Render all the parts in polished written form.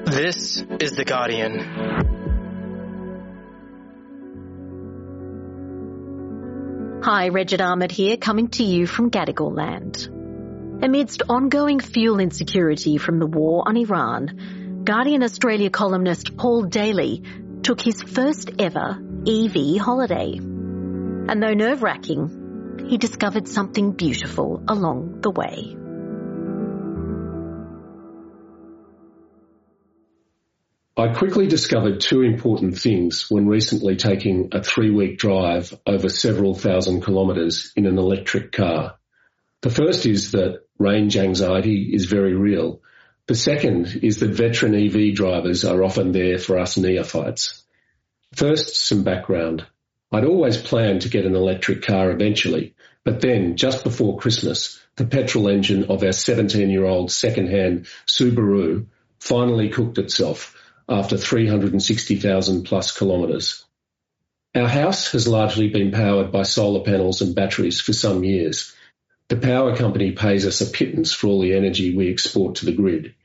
This is The Guardian. Hi, Regid Ahmed here, coming to you from Gadigal land. Amidst ongoing fuel insecurity from the war on Iran, Guardian Australia columnist Paul Daly took his first ever EV holiday. And though nerve-wracking, he discovered something beautiful along the way. I quickly discovered two important things when recently taking a 3-week drive over several thousand kilometres in an electric car. The first is that range anxiety is very real. The second is that veteran EV drivers are often there for us neophytes. First, some background. I'd always planned to get an electric car eventually, but then, just before Christmas, the petrol engine of our 17-year-old second-hand Subaru finally cooked itself after 360,000 plus kilometres. Our house has largely been powered by solar panels and batteries for some years. The power company pays us a pittance for all the energy we export to the grid.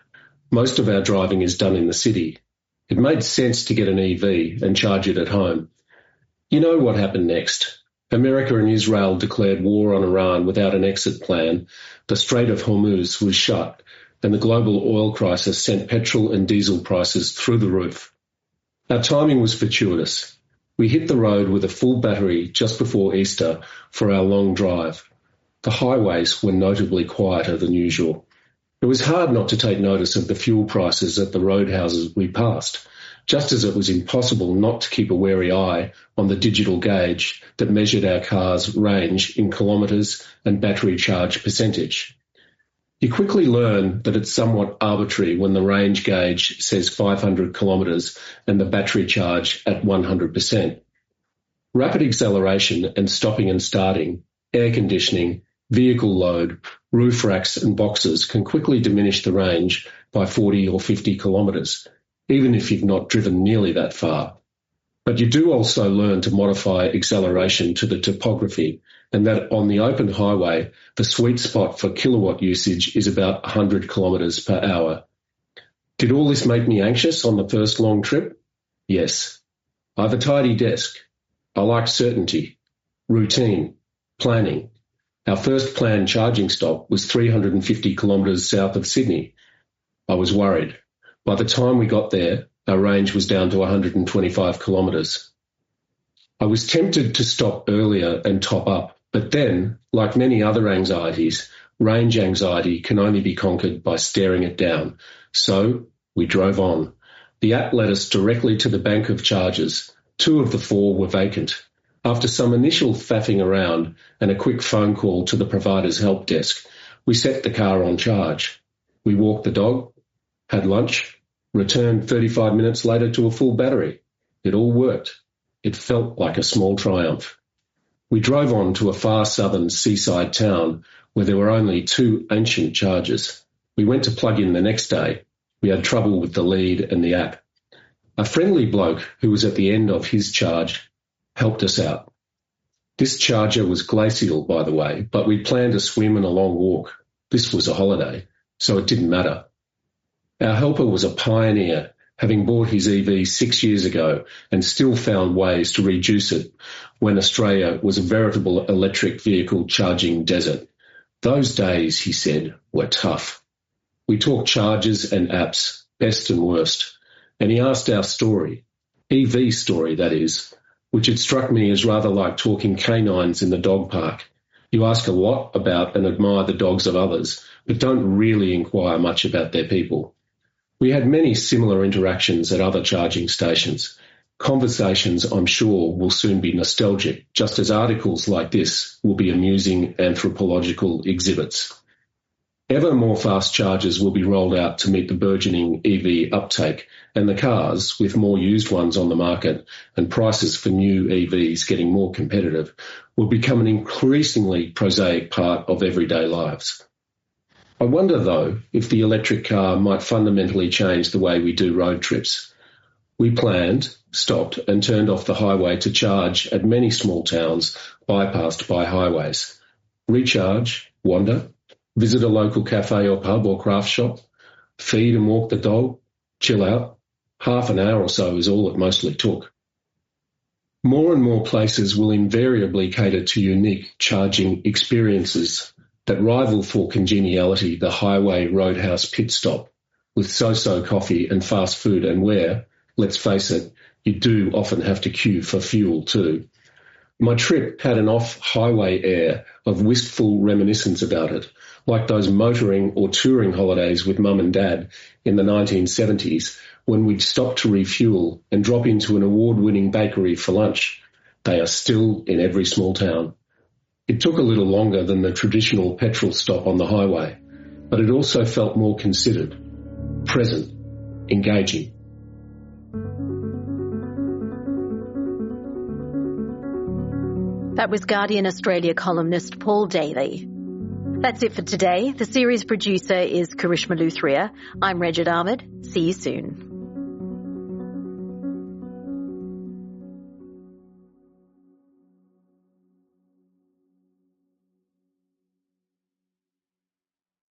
Most of our driving is done in the city. It made sense to get an EV and charge it at home. You know what happened next. America and Israel declared war on Iran without an exit plan. The Strait of Hormuz was shut, and the global oil crisis sent petrol and diesel prices through the roof. Our timing was fortuitous. We hit the road with a full battery just before Easter for our long drive. The highways were notably quieter than usual. It was hard not to take notice of the fuel prices at the roadhouses we passed, just as it was impossible not to keep a wary eye on the digital gauge that measured our car's range in kilometres and battery charge percentage. You quickly learn that it's somewhat arbitrary when the range gauge says 500 kilometres and the battery charge at 100%. Rapid acceleration and stopping and starting, air conditioning, vehicle load, roof racks and boxes can quickly diminish the range by 40 or 50 kilometres, even if you've not driven nearly that far. But you do also learn to modify acceleration to the topography, and that on the open highway, the sweet spot for kilowatt usage is about 100 kilometres per hour. Did all this make me anxious on the first long trip? Yes. I have a tidy desk. I like certainty, routine, planning. Our first planned charging stop was 350 kilometres south of Sydney. I was worried. By the time we got there, our range was down to 125 kilometres. I was tempted to stop earlier and top up, but then, like many other anxieties, range anxiety can only be conquered by staring it down. So we drove on. The app led us directly to the bank of charges. 2 of the 4 were vacant. After some initial faffing around and a quick phone call to the provider's help desk, we set the car on charge. We walked the dog, had lunch, returned 35 minutes later to a full battery. It all worked. It felt like a small triumph. We drove on to a far southern seaside town where there were only 2 ancient chargers. We went to plug in the next day. We had trouble with the lead and the app. A friendly bloke who was at the end of his charge helped us out. This charger was glacial, by the way, but we planned a swim and a long walk. This was a holiday, so it didn't matter. Our helper was a pioneer, having bought his EV 6 years ago and still found ways to reduce it when Australia was a veritable electric vehicle charging desert. Those days, he said, were tough. We talked chargers and apps, best and worst, and he asked our story, EV story that is, which had struck me as rather like talking canines in the dog park. You ask a lot about and admire the dogs of others, but don't really inquire much about their people. We had many similar interactions at other charging stations. Conversations, I'm sure, will soon be nostalgic, just as articles like this will be amusing anthropological exhibits. Ever more fast chargers will be rolled out to meet the burgeoning EV uptake, and the cars, with more used ones on the market and prices for new EVs getting more competitive, will become an increasingly prosaic part of everyday lives. I wonder, though, if the electric car might fundamentally change the way we do road trips. We planned, stopped and turned off the highway to charge at many small towns bypassed by highways. Recharge, wander, visit a local cafe or pub or craft shop, feed and walk the dog, chill out. Half an hour or so is all it mostly took. More and more places will invariably cater to unique charging experiences that rival for congeniality the highway roadhouse pit stop with so-so coffee and fast food, and where, let's face it, you do often have to queue for fuel too. My trip had an off-highway air of wistful reminiscence about it, like those motoring or touring holidays with mum and dad in the 1970s when we'd stop to refuel and drop into an award-winning bakery for lunch. They are still in every small town. It took a little longer than the traditional petrol stop on the highway, but it also felt more considered, present, engaging. That was Guardian Australia columnist Paul Daly. That's it for today. The series producer is Karishma Luthria. I'm Rejit Ahmed. See you soon.